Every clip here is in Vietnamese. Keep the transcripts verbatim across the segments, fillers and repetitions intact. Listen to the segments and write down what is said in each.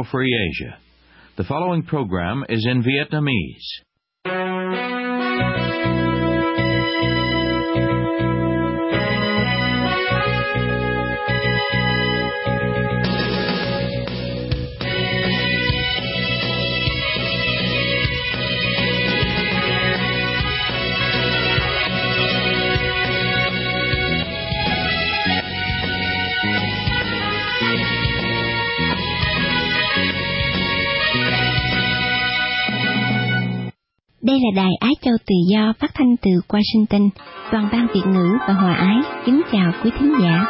for Free Asia. The following program is in Vietnamese. Đây là Đài Á Châu Tự Do phát thanh từ Washington. Toàn ban Việt ngữ và Hòa Ái kính chào quý thính giả.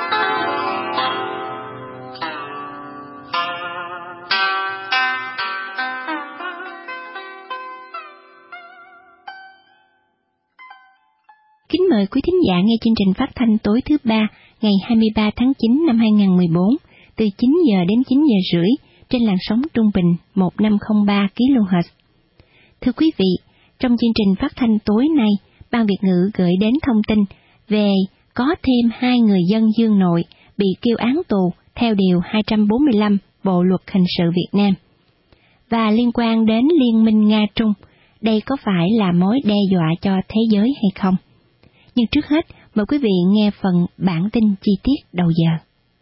Kính mời quý thính giả nghe chương trình phát thanh tối thứ ba ngày hai mươi ba tháng chín năm hai nghìn không trăm mười bốn từ chín giờ đến chín giờ rưỡi trên làn sóng trung bình một nghìn năm trăm ba ki lô héc. Thưa quý vị, trong chương trình phát thanh tối nay, Ban Việt ngữ gửi đến thông tin về có thêm hai người dân Dương Nội bị kêu án tù theo Điều hai trăm bốn mươi lăm Bộ Luật Hình sự Việt Nam. Và liên quan đến Liên minh Nga-Trung, đây có phải là mối đe dọa cho thế giới hay không? Nhưng trước hết, mời quý vị nghe phần bản tin chi tiết đầu giờ.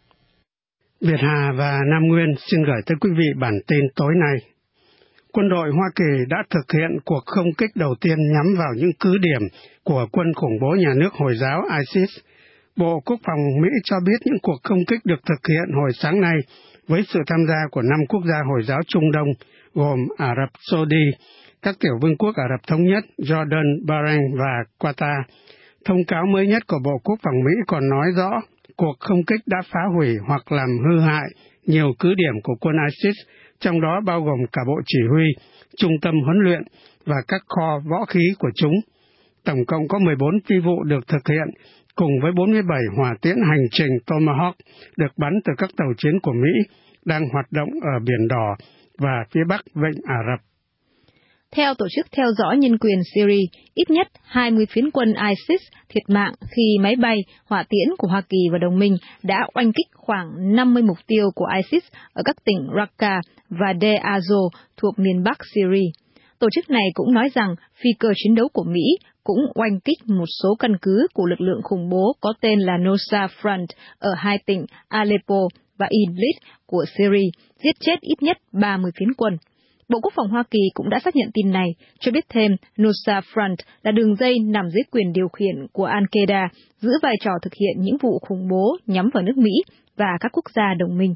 Việt Hà và Nam Nguyên xin gửi tới quý vị bản tin tối nay. Quân đội Hoa Kỳ đã thực hiện cuộc không kích đầu tiên nhắm vào những cứ điểm của quân khủng bố nhà nước Hồi giáo ISIS. Bộ Quốc phòng Mỹ cho biết những cuộc không kích được thực hiện hồi sáng nay với sự tham gia của năm quốc gia Hồi giáo Trung Đông gồm Ả Rập Xê Út, các tiểu vương quốc Ả Rập Thống Nhất, Jordan, Bahrain và Qatar. Thông cáo mới nhất của Bộ Quốc phòng Mỹ còn nói rõ cuộc không kích đã phá hủy hoặc làm hư hại nhiều cứ điểm của quân ISIS, trong đó bao gồm cả bộ chỉ huy, trung tâm huấn luyện và các kho võ khí của chúng. Tổng cộng có mười bốn phi vụ được thực hiện, cùng với bốn mươi bảy hỏa tiễn hành trình Tomahawk được bắn từ các tàu chiến của Mỹ đang hoạt động ở Biển Đỏ và phía bắc Vịnh Ả Rập. Theo Tổ chức Theo dõi Nhân quyền Syria, ít nhất hai mươi phiến quân ISIS thiệt mạng khi máy bay, hỏa tiễn của Hoa Kỳ và đồng minh đã oanh kích khoảng năm mươi mục tiêu của ISIS ở các tỉnh Raqqa và Deir az-Zor thuộc miền Bắc Syria. Tổ chức này cũng nói rằng phi cơ chiến đấu của Mỹ cũng oanh kích một số căn cứ của lực lượng khủng bố có tên là Nusra Front ở hai tỉnh Aleppo và Idlib của Syria, giết chết ít nhất ba mươi phiến quân. Bộ Quốc phòng Hoa Kỳ cũng đã xác nhận tin này, cho biết thêm Nusra Front là đường dây nằm dưới quyền điều khiển của Al-Qaeda, giữ vai trò thực hiện những vụ khủng bố nhắm vào nước Mỹ và các quốc gia đồng minh.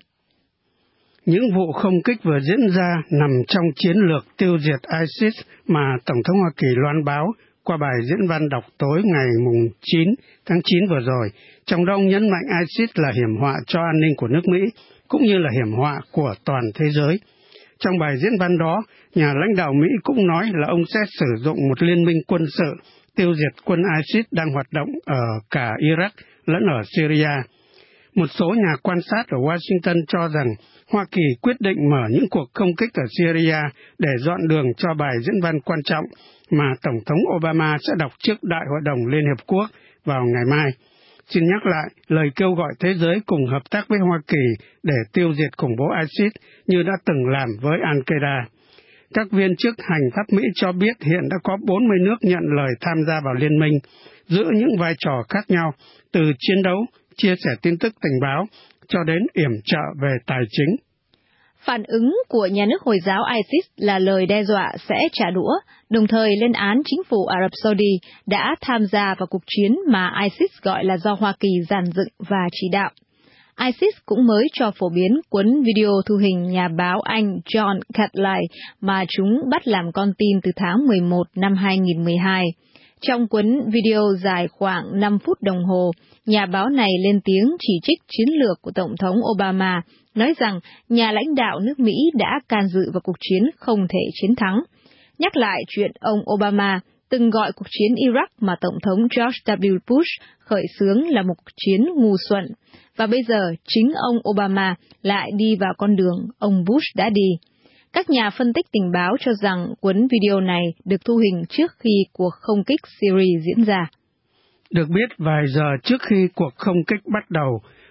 Những vụ không kích vừa diễn ra nằm trong chiến lược tiêu diệt ISIS mà Tổng thống Hoa Kỳ loan báo qua bài diễn văn đọc tối ngày chín tháng chín vừa rồi, trong đó ông nhấn mạnh ISIS là hiểm họa cho an ninh của nước Mỹ, cũng như là hiểm họa của toàn thế giới. Trong bài diễn văn đó, nhà lãnh đạo Mỹ cũng nói là ông sẽ sử dụng một liên minh quân sự tiêu diệt quân ISIS đang hoạt động ở cả Iraq lẫn ở Syria. Một số nhà quan sát ở Washington cho rằng Hoa Kỳ quyết định mở những cuộc không kích ở Syria để dọn đường cho bài diễn văn quan trọng mà Tổng thống Obama sẽ đọc trước Đại hội đồng Liên Hiệp Quốc vào ngày mai. Xin nhắc lại lời kêu gọi thế giới cùng hợp tác với Hoa Kỳ để tiêu diệt khủng bố ISIS như đã từng làm với Al-Qaeda. Các viên chức hành pháp Mỹ cho biết hiện đã có bốn mươi nước nhận lời tham gia vào liên minh, giữ những vai trò khác nhau, từ chiến đấu, chia sẻ tin tức tình báo, cho đến yểm trợ về tài chính. Phản ứng của nhà nước Hồi giáo ISIS là lời đe dọa sẽ trả đũa, đồng thời lên án chính phủ Ả Rập Saudi đã tham gia vào cuộc chiến mà ISIS gọi là do Hoa Kỳ dàn dựng và chỉ đạo. ISIS cũng mới cho phổ biến cuốn video thu hình nhà báo Anh John Catley mà chúng bắt làm con tin từ tháng mười một năm hai nghìn không trăm mười hai. Trong cuốn video dài khoảng năm phút đồng hồ, nhà báo này lên tiếng chỉ trích chiến lược của Tổng thống Obama, nói rằng nhà lãnh đạo nước Mỹ đã can dự vào cuộc chiến không thể chiến thắng. Nhắc lại chuyện ông Obama từng gọi cuộc chiến Iraq mà Tổng thống George W. Bush khởi xướng là một cuộc chiến ngu xuẩn, và bây giờ chính ông Obama lại đi vào con đường ông Bush đã đi. Các nhà phân tích tình báo cho rằng cuốn video này được thu hình trước khi cuộc không kích Syria diễn ra. Được biết, vài giờ trước khi cuộc không kích bắt đầu,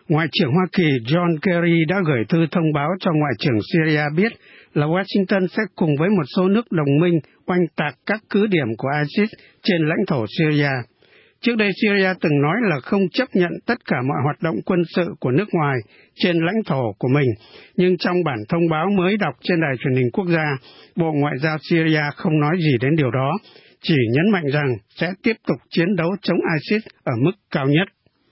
Ngoại trưởng Hoa Kỳ John Kerry đã gửi thư thông báo cho Ngoại trưởng Syria biết là Washington sẽ cùng với một số nước đồng minh oanh tạc các cứ điểm của ISIS trên lãnh thổ Syria. Trước đây Syria từng nói là không chấp nhận tất cả mọi hoạt động quân sự của nước ngoài trên lãnh thổ của mình, nhưng trong bản thông báo mới đọc trên đài truyền hình quốc gia, Bộ Ngoại giao Syria không nói gì đến điều đó, chỉ nhấn mạnh rằng sẽ tiếp tục chiến đấu chống ISIS ở mức cao nhất.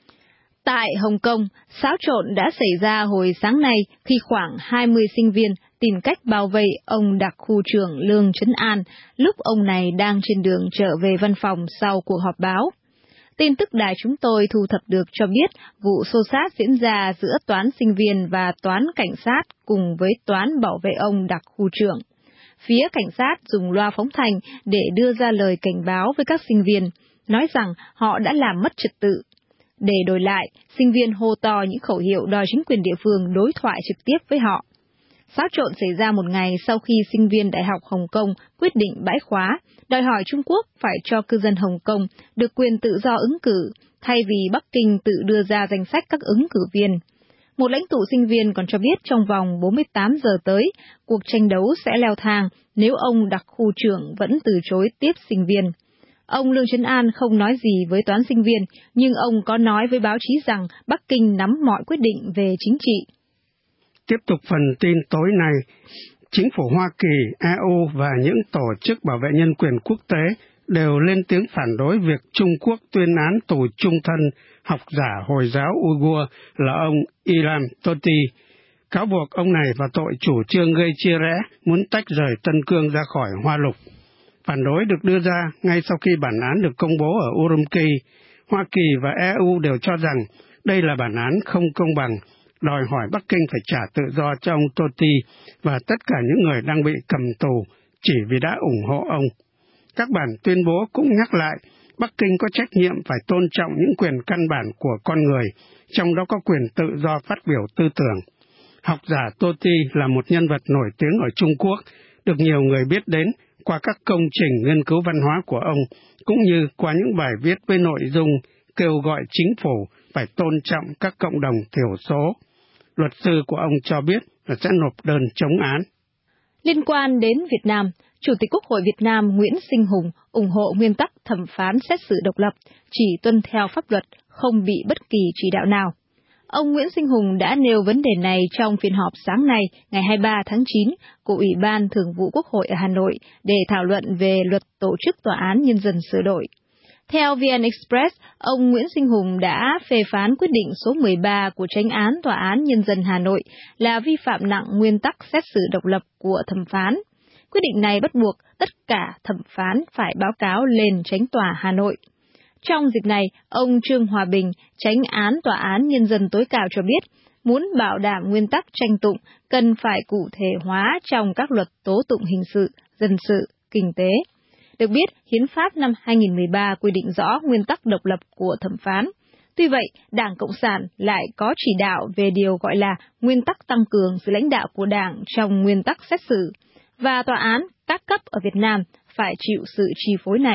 Tại Hồng Kông, xáo trộn đã xảy ra hồi sáng nay khi khoảng hai mươi sinh viên tìm cách bao vây ông đặc khu trưởng Lương Trấn An lúc ông này đang trên đường trở về văn phòng sau cuộc họp báo. Tin tức đài chúng tôi thu thập được cho biết vụ xô xát diễn ra giữa toán sinh viên và toán cảnh sát cùng với toán bảo vệ ông đặc khu trưởng. Phía cảnh sát dùng loa phóng thanh để đưa ra lời cảnh báo với các sinh viên, nói rằng họ đã làm mất trật tự. Để đổi lại, sinh viên hô to những khẩu hiệu đòi chính quyền địa phương đối thoại trực tiếp với họ. Xáo trộn xảy ra một ngày sau khi sinh viên Đại học Hồng Kông quyết định bãi khóa, đòi hỏi Trung Quốc phải cho cư dân Hồng Kông được quyền tự do ứng cử, thay vì Bắc Kinh tự đưa ra danh sách các ứng cử viên. Một lãnh tụ sinh viên còn cho biết trong vòng bốn mươi tám giờ tới, cuộc tranh đấu sẽ leo thang nếu ông đặc khu trưởng vẫn từ chối tiếp sinh viên. Ông Lương Trấn An không nói gì với toán sinh viên, nhưng ông có nói với báo chí rằng Bắc Kinh nắm mọi quyết định về chính trị. Tiếp tục phần tin tối nay, chính phủ Hoa Kỳ, e u và những tổ chức bảo vệ nhân quyền quốc tế đều lên tiếng phản đối việc Trung Quốc tuyên án tù chung thân học giả Hồi giáo Uyghur là ông Ilham Tohti. Cáo buộc ông này vào tội chủ trương gây chia rẽ, muốn tách rời Tân Cương ra khỏi Hoa Lục. Phản đối được đưa ra ngay sau khi bản án được công bố ở Urumqi. Hoa Kỳ và e u đều cho rằng đây là bản án không công bằng, đòi hỏi Bắc Kinh phải trả tự do cho ông Tohti và tất cả những người đang bị cầm tù chỉ vì đã ủng hộ ông. Các bản tuyên bố cũng nhắc lại Bắc Kinh có trách nhiệm phải tôn trọng những quyền căn bản của con người, trong đó có quyền tự do phát biểu tư tưởng. Học giả Tohti là một nhân vật nổi tiếng ở Trung Quốc, được nhiều người biết đến qua các công trình nghiên cứu văn hóa của ông, cũng như qua những bài viết với nội dung kêu gọi chính phủ phải tôn trọng các cộng đồng thiểu số. Luật sư của ông cho biết là sẽ nộp đơn chống án. Liên quan đến Việt Nam, Chủ tịch Quốc hội Việt Nam Nguyễn Sinh Hùng ủng hộ nguyên tắc thẩm phán xét xử độc lập, chỉ tuân theo pháp luật, không bị bất kỳ chỉ đạo nào. Ông Nguyễn Sinh Hùng đã nêu vấn đề này trong phiên họp sáng nay, ngày hai mươi ba tháng chín, của Ủy ban Thường vụ Quốc hội ở Hà Nội để thảo luận về luật tổ chức tòa án nhân dân sửa đổi. Theo vê en Express, ông Nguyễn Sinh Hùng đã phê phán quyết định số mười ba của Chánh án Tòa án Nhân dân Hà Nội là vi phạm nặng nguyên tắc xét xử độc lập của thẩm phán. Quyết định này bắt buộc tất cả thẩm phán phải báo cáo lên Chánh tòa Hà Nội. Trong dịp này, ông Trương Hòa Bình, Chánh án Tòa án Nhân dân tối cao cho biết, muốn bảo đảm nguyên tắc tranh tụng cần phải cụ thể hóa trong các luật tố tụng hình sự, dân sự, kinh tế. Được biết, Hiến pháp năm hai nghìn không trăm mười ba quy định rõ nguyên tắc độc lập của thẩm phán. Tuy vậy, Đảng Cộng sản lại có chỉ đạo về điều gọi là nguyên tắc tăng cường sự lãnh đạo của Đảng trong nguyên tắc xét xử, và tòa án các cấp ở Việt Nam phải chịu sự chi phối này.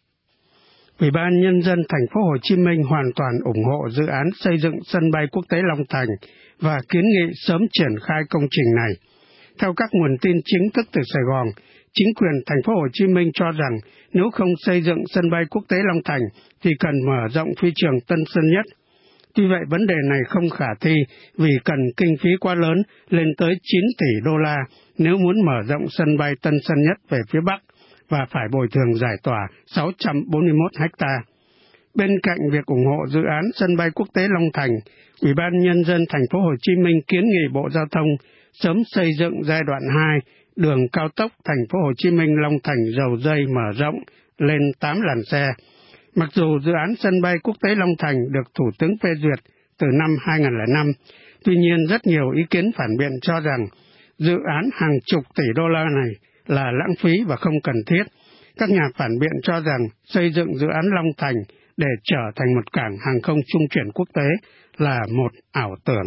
Ủy ban Nhân dân thành phố Hồ Chí Minh hoàn toàn ủng hộ dự án xây dựng sân bay quốc tế Long Thành và kiến nghị sớm triển khai công trình này. Theo các nguồn tin chính thức từ Sài Gòn, chính quyền thành phố Hồ Chí Minh cho rằng nếu không xây dựng sân bay quốc tế Long Thành thì cần mở rộng phi trường Tân Sơn Nhất. Tuy vậy vấn đề này không khả thi vì cần kinh phí quá lớn lên tới chín tỷ đô la nếu muốn mở rộng sân bay Tân Sơn Nhất về phía Bắc và phải bồi thường giải tỏa sáu trăm bốn mươi mốt ha. Bên cạnh việc ủng hộ dự án sân bay quốc tế Long Thành, Ủy ban Nhân dân thành phố Hồ Chí Minh kiến nghị Bộ Giao thông sớm xây dựng giai đoạn hai đường cao tốc thành phố Hồ Chí Minh Long Thành Dầu Dây mở rộng lên tám làn xe. Mặc dù dự án sân bay quốc tế Long Thành được Thủ tướng phê duyệt từ năm hai nghìn không trăm lẻ năm, tuy nhiên rất nhiều ý kiến phản biện cho rằng dự án hàng chục tỷ đô la này là lãng phí và không cần thiết. Các nhà phản biện cho rằng xây dựng dự án Long Thành để trở thành một cảng hàng không trung chuyển quốc tế là một ảo tưởng.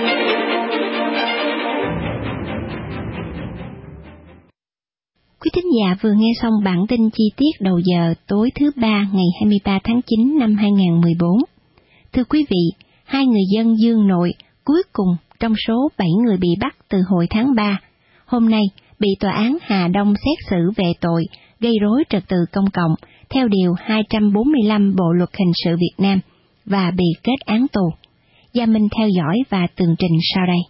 Quý thính giả vừa nghe xong bản tin chi tiết đầu giờ tối thứ ba ngày hai mươi ba tháng chín năm hai nghìn không trăm mười bốn. Thưa quý vị, hai người dân Dương Nội cuối cùng trong số bảy người bị bắt từ hồi tháng ba, hôm nay bị tòa án Hà Đông xét xử về tội gây rối trật tự công cộng theo Điều hai trăm bốn mươi lăm Bộ Luật Hình sự Việt Nam và bị kết án tù. Gia Minh theo dõi và tường trình sau đây.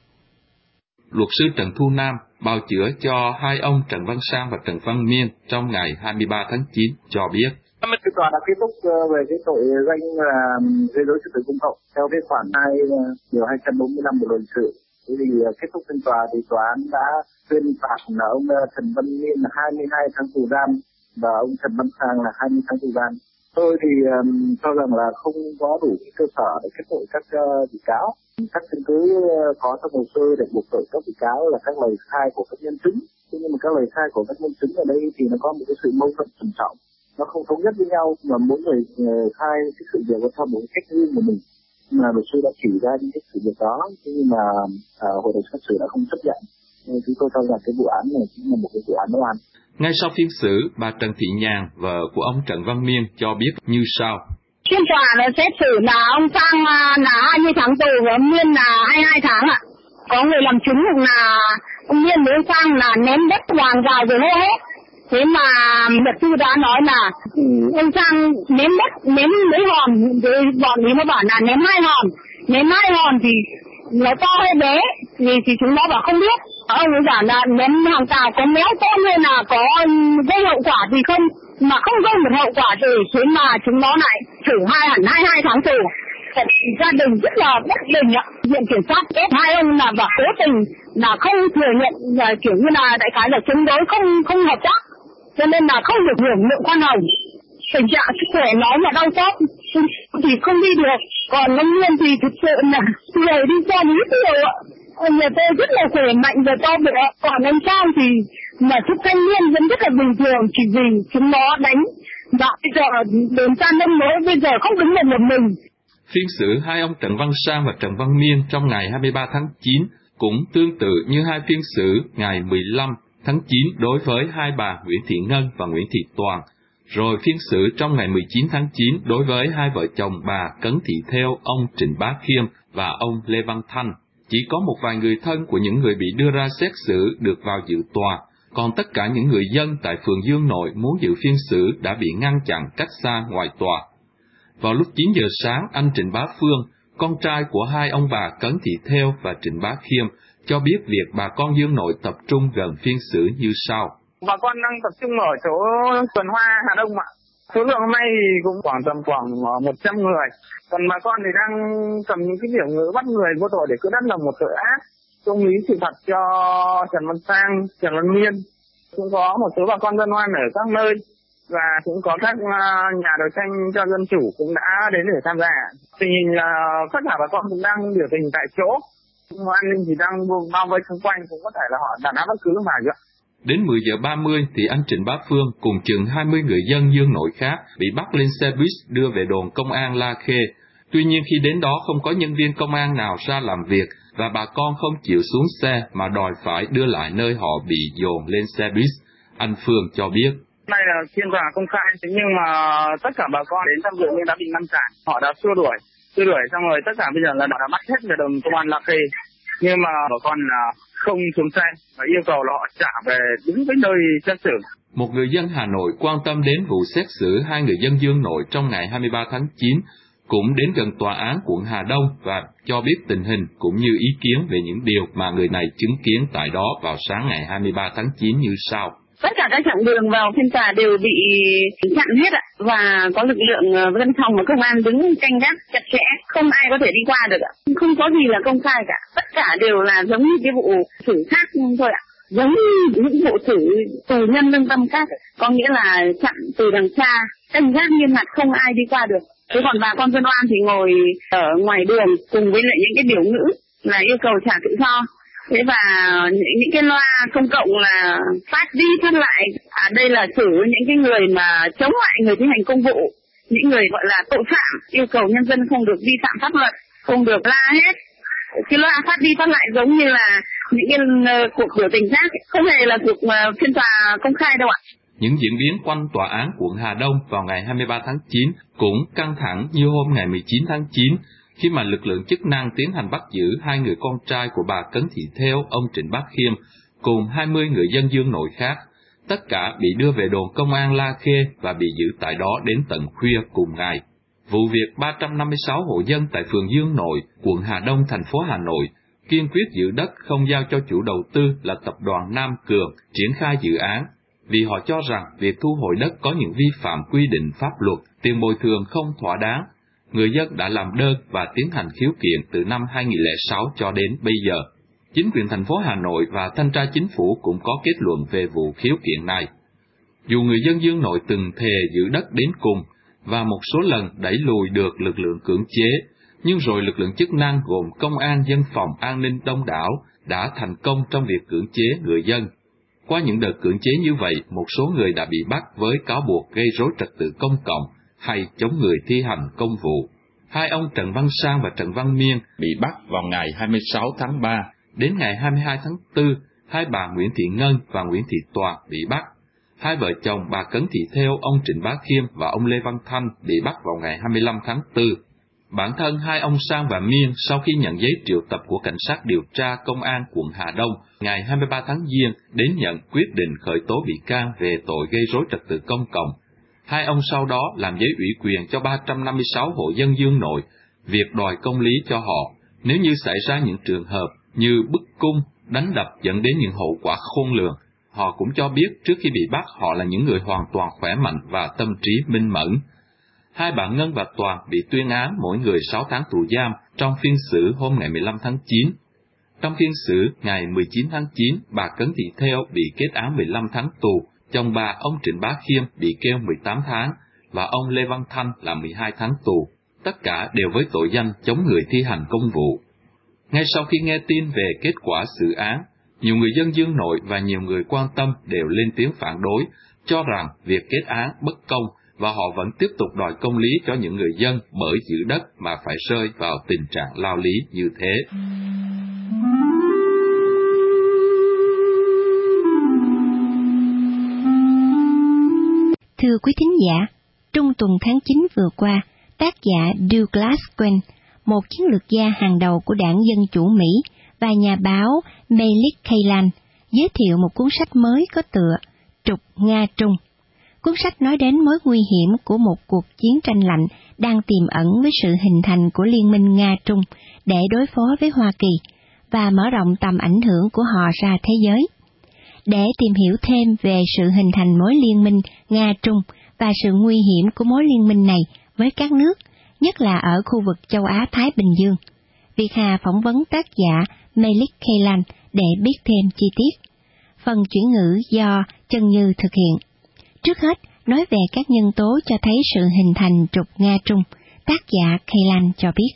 Luật sư Trần Thu Nam bào chữa cho hai ông Trần Văn Sang và Trần Văn Miên trong ngày hai mươi ba tháng chín cho biết. Tòa đã kết thúc về cái tội danh là gây rối trật tự công cộng theo cái khoản hai điều hai trăm bốn mươi lăm Bộ luật hình sự. Thế thì kết thúc phiên tòa thì tòa án đã tuyên phạt là ông Trần Văn Miên là hai mươi hai tháng tù giam và ông Trần Văn Sang là hai mươi tháng tù giam. Tôi thì um, cho rằng là không có đủ cơ sở để kết tội các uh, bị cáo. Các chứng cứ có trong hồ sơ để buộc tội các bị cáo là các lời khai của các nhân chứng. Thế nhưng mà các lời khai của các nhân chứng ở đây thì nó có một cái sự mâu thuẫn trầm trọng, nó không thống nhất với nhau, mà mỗi người khai cái sự việc theo một cách riêng của mình. Mà luật sư đã chỉ ra những cái sự việc đó, thế nhưng mà à, hội đồng xét xử đã không chấp nhận. Nên chúng tôi cho rằng cái vụ án này chính là một cái vụ án oan. Ngay sau phiên xử, bà Trần Thị Nhàn, vợ của ông Trần Văn Miên cho biết như sau. Phiên tòa là xét xử là ông Sang là hai mươi tháng tù và ông Miên là hai mươi hai tháng ạ. Có người làm chứng là ông Miên với ông Sang là ném đất hoàng rào rồi hô hết. Thế mà luật sư đã nói là ông Sang ném đất, ném mấy hòn, rồi bọn ấy nó bảo là ném hai hòn, ném hai hòn thì nó to hay bé, thì, thì chúng nó bảo không biết. Ông ấy bảo là ném hàng rào có méo con hay là có gây hậu quả gì không, mà không gây một hậu quả gì, thế mà chúng nó lại xử hai hẳn hai hai tháng tù. Gia đình rất là bất bình ạ. Viện kiểm sát kết hai ông là và cố tình là không thừa nhận, là kiểu như là đại khái là chống đối không không hợp tác, cho nên là không được hưởng lượng khoan hồng. Tình trạng sức khỏe nói mà đau xót thì không đi được, còn ông Nguyên thì thực sự là người đi xe lý nhiều ạ. Nhà tôi rất là khỏe mạnh và to bự, còn anh Sang thì mà chút thanh niên vẫn rất là bình thường, chỉ vì chúng nó đánh và bây giờ đến ra nông nỗi bây giờ không đứng được một mình. Phiên xử hai ông Trần Văn Sang và Trần Văn Miên trong ngày hai mươi ba tháng chín cũng tương tự như hai phiên xử ngày mười lăm tháng chín đối với hai bà Nguyễn Thị Ngân và Nguyễn Thị Toàn, rồi phiên xử trong ngày mười chín tháng chín đối với hai vợ chồng bà Cấn Thị Thêu, ông Trịnh Bá Khiêm và ông Lê Văn Thanh. Chỉ có một vài người thân của những người bị đưa ra xét xử được vào dự tòa, còn tất cả những người dân tại phường Dương Nội muốn dự phiên xử đã bị ngăn chặn cách xa ngoài tòa. Vào lúc chín giờ sáng, anh Trịnh Bá Phương, con trai của hai ông bà Cấn Thị Thêu và Trịnh Bá Khiêm, cho biết việc bà con Dương Nội tập trung gần phiên xử như sau. Bà con đang tập trung ở chỗ Tuần Hoa, Hà Đông ạ. Số lượng hôm nay thì cũng khoảng tầm khoảng một trăm người. Còn bà con thì đang cầm những cái biểu ngữ bắt người vô tội để cưỡng đất là một tội ác. Công lý xử phạt cho Trần Văn Sang, Trần Văn Miên. Cũng có một số bà con dân oan ở các nơi. Và cũng có các nhà đấu tranh cho dân chủ cũng đã đến để tham gia. Tình hình là tất cả bà con cũng đang biểu tình tại chỗ. An ninh thì đang bao vây xung quanh, cũng có thể là họ đàn áp bất cứ lúc nào vậy. Đến mười giờ ba mươi thì anh Trịnh Bá Phương cùng chừng hai mươi người dân Dương Nội khác bị bắt lên xe buýt đưa về đồn công an La Khê. Tuy nhiên khi đến đó không có nhân viên công an nào ra làm việc và bà con không chịu xuống xe mà đòi phải đưa lại nơi họ bị dồn lên xe buýt. Anh Phương cho biết. Đây là phiên tòa công khai, nhưng mà tất cả bà con đến tham dự nhưng đã bị ngăn cản, họ đã xua đuổi, xua đuổi xong rồi tất cả bây giờ là đã bắt hết về đồn công an La Khê. Nhưng mà bà con là không xuống xe và yêu cầu là họ trả về đúng với nơi xét xử. Một người dân Hà Nội quan tâm đến vụ xét xử hai người dân Dương Nội trong ngày hai mươi ba tháng chín cũng đến gần tòa án quận Hà Đông và cho biết tình hình cũng như ý kiến về những điều mà người này chứng kiến tại đó vào sáng ngày hai mươi ba tháng chín như sau. Tất cả các chặng đường vào phiên tòa đều bị chặn hết ạ, và có lực lượng dân phòng và công an đứng canh gác chặt chẽ, không ai có thể đi qua được ạ. Không có gì là công khai cả, tất cả đều là giống như cái vụ xử khác thôi ạ, giống như những vụ xử tù nhân lương tâm khác, có nghĩa là chặn từ đằng xa, canh gác nghiêm ngặt, không ai đi qua được. Thế còn bà con dân oan thì ngồi ở ngoài đường cùng với lại những cái biểu ngữ là yêu cầu trả tự do. Thế và những, những cái loa công cộng là phát đi phát lại, à, đây là xử những cái người mà chống lại người thi hành công vụ, những người gọi là tội phạm, yêu cầu nhân dân không được vi phạm pháp luật, không được la hết. Cái loa phát đi phát lại giống như là những cái uh, cuộc biểu tình khác, không hề là cuộc uh, phiên tòa công khai đâu ạ. Những diễn biến quanh tòa án quận Hà Đông vào ngày hai mươi ba tháng chín cũng căng thẳng như hôm ngày mười chín tháng chín, khi mà lực lượng chức năng tiến hành bắt giữ hai người con trai của bà Cấn Thị Thêu, ông Trịnh Bá Khiêm, cùng hai mươi người dân Dương Nội khác. Tất cả bị đưa về đồn công an La Khê và bị giữ tại đó đến tận khuya cùng ngày. Vụ việc ba trăm năm mươi sáu hộ dân tại phường Dương Nội, quận Hà Đông, thành phố Hà Nội, kiên quyết giữ đất không giao cho chủ đầu tư là tập đoàn Nam Cường triển khai dự án, vì họ cho rằng việc thu hồi đất có những vi phạm quy định pháp luật, tiền bồi thường không thỏa đáng. Người dân đã làm đơn và tiến hành khiếu kiện từ năm hai nghìn không trăm lẻ sáu cho đến bây giờ. Chính quyền thành phố Hà Nội và thanh tra chính phủ cũng có kết luận về vụ khiếu kiện này. Dù người dân Dương Nội từng thề giữ đất đến cùng và một số lần đẩy lùi được lực lượng cưỡng chế, nhưng rồi lực lượng chức năng gồm công an, dân phòng, an ninh đông đảo đã thành công trong việc cưỡng chế người dân. Qua những đợt cưỡng chế như vậy, một số người đã bị bắt với cáo buộc gây rối trật tự công cộng hay chống người thi hành công vụ. Hai ông Trần Văn Sang và Trần Văn Miên bị bắt vào ngày hai mươi sáu tháng ba. Đến ngày hai mươi hai tháng tư, hai bà Nguyễn Thị Ngân và Nguyễn Thị Toàn bị bắt. Hai vợ chồng bà Cấn Thị Thêu, ông Trịnh Bá Khiêm và ông Lê Văn Thanh bị bắt vào ngày hai mươi lăm tháng tư. Bản thân hai ông Sang và Miên sau khi nhận giấy triệu tập của cảnh sát điều tra công an quận Hà Đông ngày hai mươi ba tháng Giêng đến nhận quyết định khởi tố bị can về tội gây rối trật tự công cộng. Hai ông sau đó làm giấy ủy quyền cho ba trăm năm mươi sáu hộ dân Dương Nội việc đòi công lý cho họ nếu như xảy ra những trường hợp như bức cung, đánh đập dẫn đến những hậu quả khôn lường. Họ cũng cho biết trước khi bị bắt họ là những người hoàn toàn khỏe mạnh và tâm trí minh mẫn. Hai bà Ngân và Toàn bị tuyên án mỗi người sáu tháng tù giam trong phiên xử hôm ngày mười lăm tháng chín. Trong phiên xử ngày mười chín tháng chín, bà Cấn Thị Thêu bị kết án mười lăm tháng tù, chồng bà ông Trịnh Bá Khiêm bị kêu mười tám tháng và ông Lê Văn Thanh là mười hai tháng tù, tất cả đều với tội danh chống người thi hành công vụ. Ngay sau khi nghe tin về kết quả xử án, nhiều người dân Dương Nội và nhiều người quan tâm đều lên tiếng phản đối, cho rằng việc kết án bất công và họ vẫn tiếp tục đòi công lý cho những người dân bởi giữ đất mà phải rơi vào tình trạng lao lý như thế. Thưa quý thính giả, trung tuần tháng chín vừa qua, tác giả Douglas Quinn, một chiến lược gia hàng đầu của đảng Dân Chủ Mỹ, và nhà báo Melik Kaylan giới thiệu một cuốn sách mới có tựa Trục Nga-Trung. Cuốn sách nói đến mối nguy hiểm của một cuộc chiến tranh lạnh đang tiềm ẩn với sự hình thành của Liên minh Nga-Trung để đối phó với Hoa Kỳ và mở rộng tầm ảnh hưởng của họ ra thế giới. Để tìm hiểu thêm về sự hình thành mối liên minh Nga-Trung và sự nguy hiểm của mối liên minh này với các nước, nhất là ở khu vực châu Á-Thái Bình Dương, Việt Hà phỏng vấn tác giả Melik Kaylan để biết thêm chi tiết. Phần chuyển ngữ do Chân Như thực hiện. Trước hết, nói về các nhân tố cho thấy sự hình thành trục Nga-Trung, tác giả Kaylan cho biết.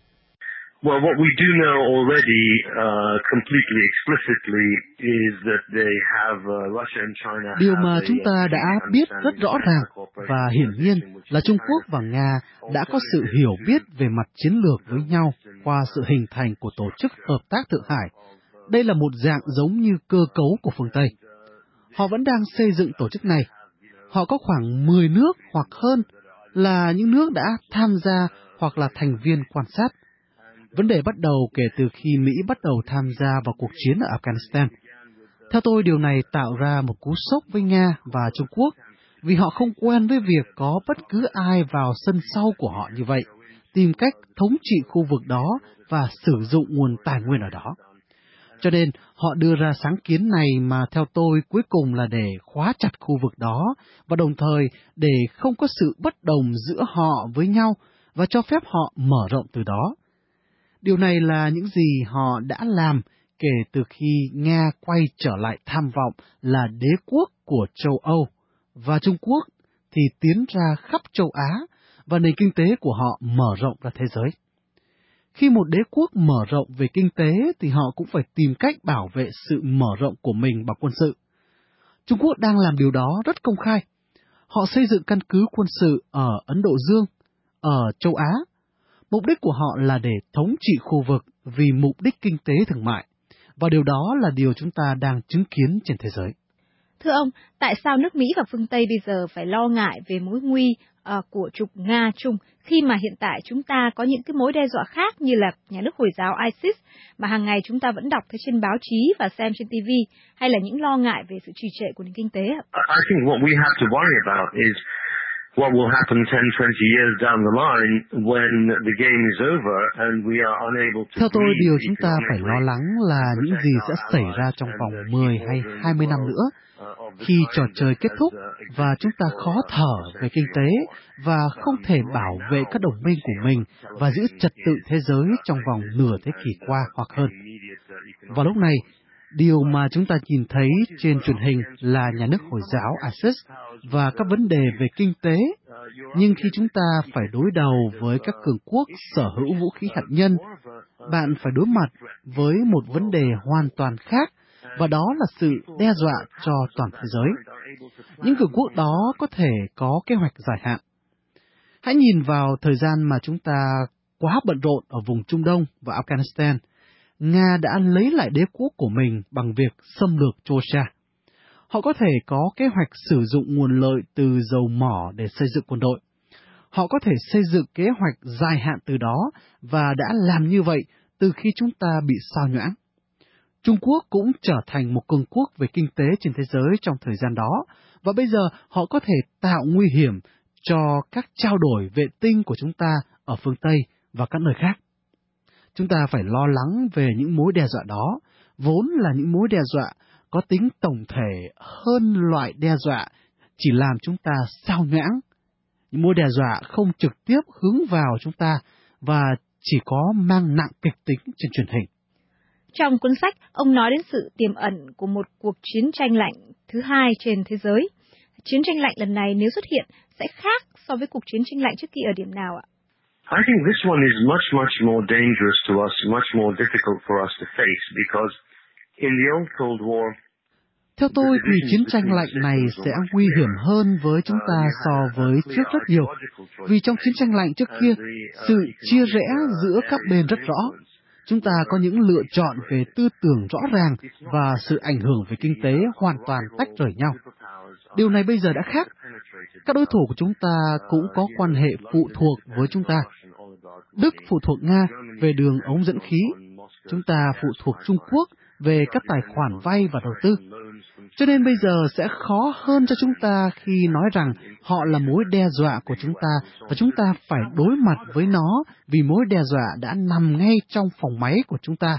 Well, what we do know already, uh, completely explicitly, is that they have uh, Russia and China. Điều mà chúng ta đã biết rất rõ ràng và hiển nhiên là Trung Quốc và Nga đã có sự hiểu biết về mặt chiến lược với nhau qua sự hình thành của Tổ chức Hợp tác Thượng Hải. Đây là một dạng giống như cơ cấu của phương Tây. Họ vẫn đang xây dựng tổ chức này. Họ có khoảng mười nước hoặc hơn là những nước đã tham gia hoặc là thành viên quan sát. Vấn đề bắt đầu kể từ khi Mỹ bắt đầu tham gia vào cuộc chiến ở Afghanistan. Theo tôi, điều này tạo ra một cú sốc với Nga và Trung Quốc, vì họ không quen với việc có bất cứ ai vào sân sau của họ như vậy, tìm cách thống trị khu vực đó và sử dụng nguồn tài nguyên ở đó. Cho nên, họ đưa ra sáng kiến này mà theo tôi cuối cùng là để khóa chặt khu vực đó và đồng thời để không có sự bất đồng giữa họ với nhau và cho phép họ mở rộng từ đó. Điều này là những gì họ đã làm kể từ khi Nga quay trở lại tham vọng là đế quốc của châu Âu, và Trung Quốc thì tiến ra khắp châu Á, và nền kinh tế của họ mở rộng ra thế giới. Khi một đế quốc mở rộng về kinh tế thì họ cũng phải tìm cách bảo vệ sự mở rộng của mình bằng quân sự. Trung Quốc đang làm điều đó rất công khai. Họ xây dựng căn cứ quân sự ở Ấn Độ Dương, ở châu Á. Mục đích của họ là để thống trị khu vực vì mục đích kinh tế thương mại, và điều đó là điều chúng ta đang chứng kiến trên thế giới. Thưa ông, tại sao nước Mỹ và phương Tây bây giờ phải lo ngại về mối nguy uh, của trục Nga-Trung khi mà hiện tại chúng ta có những cái mối đe dọa khác như là nhà nước Hồi giáo ISIS mà hàng ngày chúng ta vẫn đọc thấy trên báo chí và xem trên ti vi, hay là những lo ngại về sự trì trệ của nền kinh tế ạ? I think what we have to worry about is what will happen ten, twenty years down the line when the game is over and we are unable to. Theo tôi, điều chúng ta phải lo lắng là những gì sẽ xảy ra trong vòng mười hay hai mươi năm nữa, khi trò chơi kết thúc và chúng ta khó thở về kinh tế và không thể bảo vệ các đồng minh của mình và giữ trật tự thế giới trong vòng nửa thế kỷ qua hoặc hơn. Vào lúc này, điều mà chúng ta nhìn thấy trên truyền hình là nhà nước Hồi giáo ISIS và các vấn đề về kinh tế, nhưng khi chúng ta phải đối đầu với các cường quốc sở hữu vũ khí hạt nhân, bạn phải đối mặt với một vấn đề hoàn toàn khác, và đó là sự đe dọa cho toàn thế giới. Những cường quốc đó có thể có kế hoạch dài hạn. Hãy nhìn vào thời gian mà chúng ta quá bận rộn ở vùng Trung Đông và Afghanistan. Nga đã lấy lại đế quốc của mình bằng việc xâm lược Georgia. Họ có thể có kế hoạch sử dụng nguồn lợi từ dầu mỏ để xây dựng quân đội. Họ có thể xây dựng kế hoạch dài hạn từ đó và đã làm như vậy từ khi chúng ta bị sao nhãng. Trung Quốc cũng trở thành một cường quốc về kinh tế trên thế giới trong thời gian đó, và bây giờ họ có thể tạo nguy hiểm cho các trao đổi vệ tinh của chúng ta ở phương Tây và các nơi khác. Chúng ta phải lo lắng về những mối đe dọa đó, vốn là những mối đe dọa có tính tổng thể hơn loại đe dọa chỉ làm chúng ta sao nhãng. Những mối đe dọa không trực tiếp hướng vào chúng ta và chỉ có mang nặng kịch tính trên truyền hình. Trong cuốn sách, ông nói đến sự tiềm ẩn của một cuộc chiến tranh lạnh thứ hai trên thế giới. Chiến tranh lạnh lần này nếu xuất hiện sẽ khác so với cuộc chiến tranh lạnh trước kia ở điểm nào ạ? I think this one is much, much more dangerous to us, much more difficult for us to face, because in the old Cold War, theo tôi thì chiến tranh lạnh này sẽ nguy hiểm hơn với chúng ta so với trước rất nhiều, vì trong chiến tranh lạnh trước kia, sự chia rẽ giữa các bên rất rõ. Chúng ta có những lựa chọn về tư tưởng rõ ràng và sự ảnh hưởng về kinh tế hoàn toàn tách rời nhau. Điều này bây giờ đã khác. Các đối thủ của chúng ta cũng có quan hệ phụ thuộc với chúng ta. Đức phụ thuộc Nga về đường ống dẫn khí. Chúng ta phụ thuộc Trung Quốc về các tài khoản vay và đầu tư. Cho nên bây giờ sẽ khó hơn cho chúng ta khi nói rằng họ là mối đe dọa của chúng ta và chúng ta phải đối mặt với nó vì mối đe dọa đã nằm ngay trong phòng máy của chúng ta.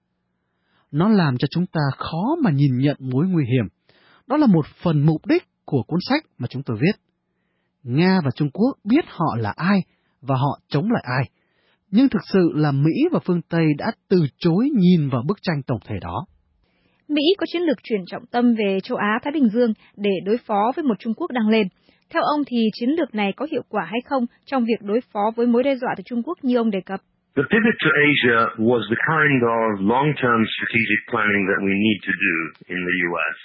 Nó làm cho chúng ta khó mà nhìn nhận mối nguy hiểm. Đó là một phần mục đích của cuốn sách mà chúng tôi viết. Nga và Trung Quốc biết họ là ai và họ chống lại ai. Nhưng thực sự là Mỹ và phương Tây đã từ chối nhìn vào bức tranh tổng thể đó. Mỹ có chiến lược chuyển trọng tâm về châu Á-Thái Bình Dương để đối phó với một Trung Quốc đang lên. Theo ông thì chiến lược này có hiệu quả hay không trong việc đối phó với mối đe dọa từ Trung Quốc như ông đề cập? The pivot to Asia was the kind of long-term strategic planning that we need to do in the U S.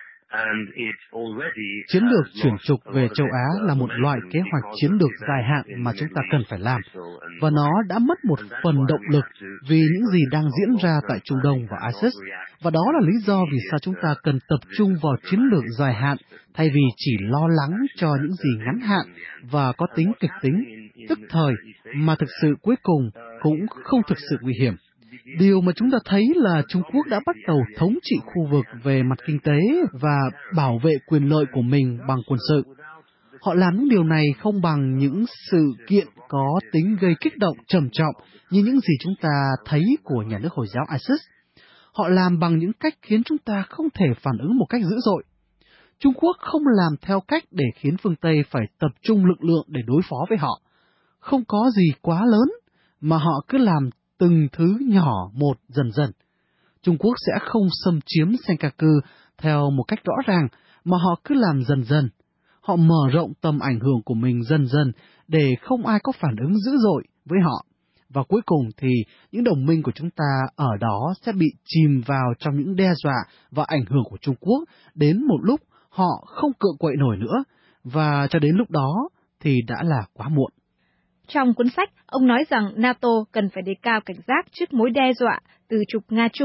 Chiến lược chuyển trục về châu Á là một loại kế hoạch chiến lược dài hạn mà chúng ta cần phải làm, và nó đã mất một phần động lực vì những gì đang diễn ra tại Trung Đông và ISIS, và đó là lý do vì sao chúng ta cần tập trung vào chiến lược dài hạn thay vì chỉ lo lắng cho những gì ngắn hạn và có tính kịch tính, tức thời, mà thực sự cuối cùng cũng không thực sự nguy hiểm. Điều mà chúng ta thấy là Trung Quốc đã bắt đầu thống trị khu vực về mặt kinh tế và bảo vệ quyền lợi của mình bằng quân sự. Họ làm những điều này không bằng những sự kiện có tính gây kích động trầm trọng như những gì chúng ta thấy của nhà nước Hồi giáo ISIS. Họ làm bằng những cách khiến chúng ta không thể phản ứng một cách dữ dội. Trung Quốc không làm theo cách để khiến phương Tây phải tập trung lực lượng để đối phó với họ. Không có gì quá lớn, mà họ cứ làm từng thứ nhỏ một dần dần. Trung Quốc sẽ không xâm chiếm Senkaku theo một cách rõ ràng, mà họ cứ làm dần dần. Họ mở rộng tầm ảnh hưởng của mình dần dần để không ai có phản ứng dữ dội với họ. Và cuối cùng thì những đồng minh của chúng ta ở đó sẽ bị chìm vào trong những đe dọa và ảnh hưởng của Trung Quốc đến một lúc họ không cựa quậy nổi nữa, và cho đến lúc đó thì đã là quá muộn. Trong cuốn sách, ông nói rằng NATO cần phải đề cao cảnh giác trước mối đe dọa từ trục Nga-Trung,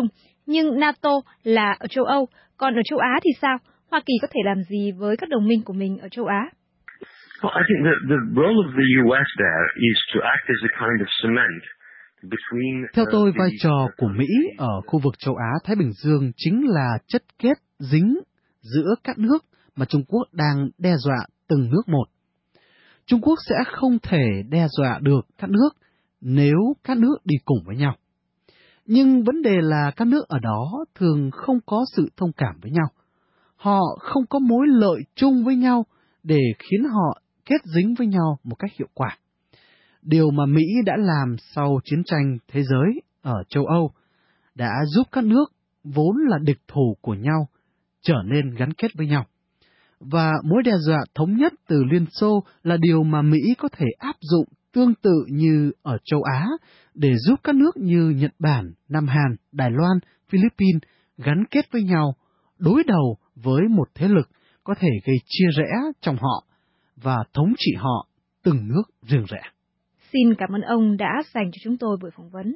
Nhưng NATO là ở châu Âu, còn ở châu Á thì sao? Hoa Kỳ có thể làm gì với các đồng minh của mình ở châu Á? Well, I think that the role of the U S there is to act as a kind of cement between. Theo tôi, vai trò của Mỹ ở khu vực châu Á-Thái Bình Dương chính là chất kết dính giữa các nước mà Trung Quốc đang đe dọa từng nước một. Trung Quốc sẽ không thể đe dọa được các nước nếu các nước đi cùng với nhau. Nhưng vấn đề là các nước ở đó thường không có sự thông cảm với nhau. Họ không có mối lợi chung với nhau để khiến họ kết dính với nhau một cách hiệu quả. Điều mà Mỹ đã làm sau chiến tranh thế giới ở châu Âu đã giúp các nước vốn là địch thủ của nhau trở nên gắn kết với nhau. Và mối đe dọa thống nhất từ Liên Xô là điều mà Mỹ có thể áp dụng tương tự như ở châu Á để giúp các nước như Nhật Bản, Nam Hàn, Đài Loan, Philippines gắn kết với nhau, đối đầu với một thế lực có thể gây chia rẽ trong họ và thống trị họ từng nước riêng rẽ. Xin cảm ơn ông đã dành cho chúng tôi buổi phỏng vấn.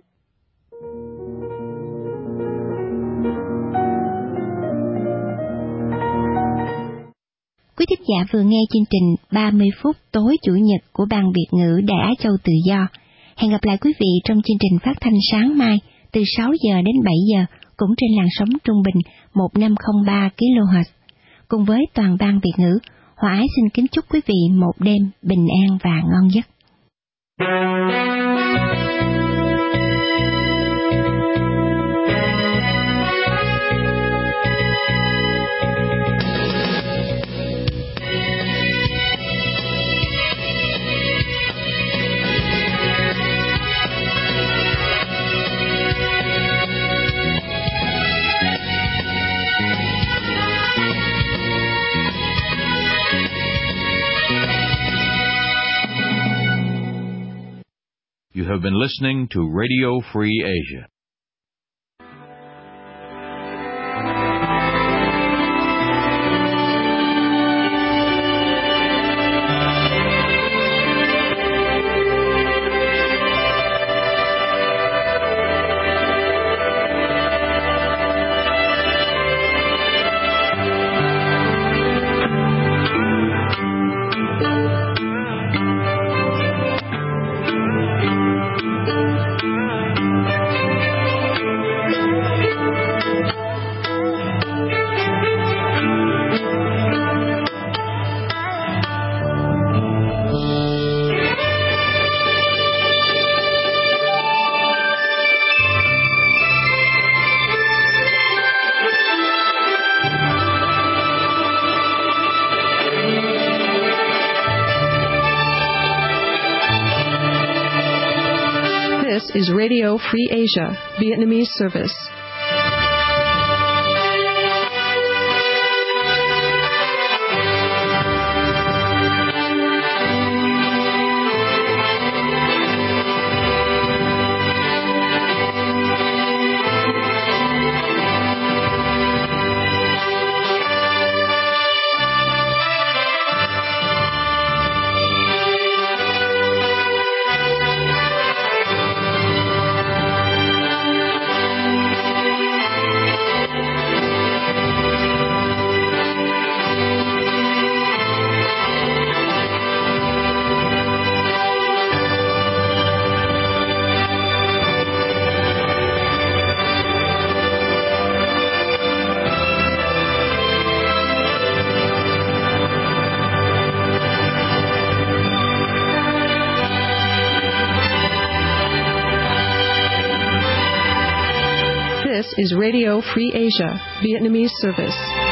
Quý thính giả vừa nghe chương trình ba mươi phút tối Chủ nhật của Ban Việt ngữ Đài Á Châu Tự Do. Hẹn gặp lại quý vị trong chương trình phát thanh sáng mai từ sáu giờ đến bảy giờ, cũng trên làn sóng trung bình một nghìn năm trăm lẻ ba ki lô héc. Cùng với toàn Ban Việt ngữ, Hòa Ái xin kính chúc quý vị một đêm bình an và ngon giấc. You have been listening to Radio Free Asia. This is Radio Free Asia, Vietnamese service. This is Radio Free Asia, Vietnamese service.